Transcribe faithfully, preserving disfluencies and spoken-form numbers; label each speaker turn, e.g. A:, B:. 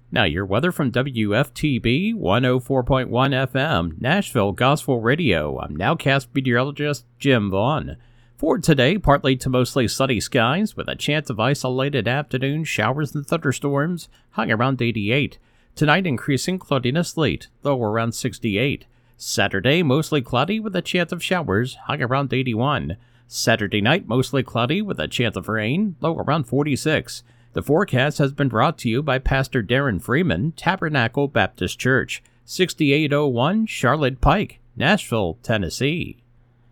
A: Now your weather from W F T B one oh four point one F M, Nashville Gospel Radio. I'm Nowcast meteorologist Jim Vaughn. For today, partly to mostly sunny skies with a chance of isolated afternoon showers and thunderstorms, high around eighty-eight. Tonight, increasing cloudiness late, low around sixty-eight. Saturday, mostly cloudy with a chance of showers, high around eighty-one. Saturday night, mostly cloudy with a chance of rain, low around forty-six. The forecast has been brought to you by Pastor Darren Freeman, Tabernacle Baptist Church, sixty-eight oh one Charlotte Pike, Nashville, Tennessee.